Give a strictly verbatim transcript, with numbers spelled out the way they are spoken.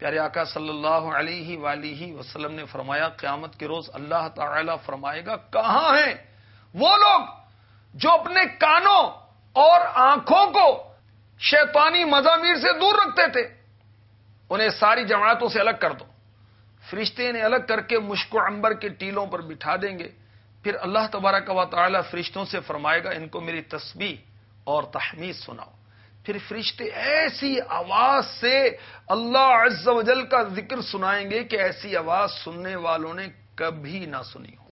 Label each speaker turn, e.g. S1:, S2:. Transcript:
S1: प्यारे आका सल्लल्लाहु अलैहि वालिहि वसल्लम ने फरमाया, क़यामत के रोज अल्लाह ताला फरमाएगा, कहां हैं वो लोग जो अपने कानों और आंखों को शैतानी मजामीर से दूर रखते थे? उन्हें सारी जमातों से अलग कर दो। फरिश्ते इन्हें अलग करके मुश्क अंबर के टीलों पर बिठा देंगे। फिर अल्लाह तबारक व तआला फरिश्तों से फरमाएगा, इनको मेरी तस्बीह और तहमीद सुनाओ। फिर फरिश्ते ऐसी आवाज से अल्लाह अज़्ज़ व जल का जिक्र सुनाएंगे कि ऐसी आवाज सुनने वालों ने कभी ना सुनी हो।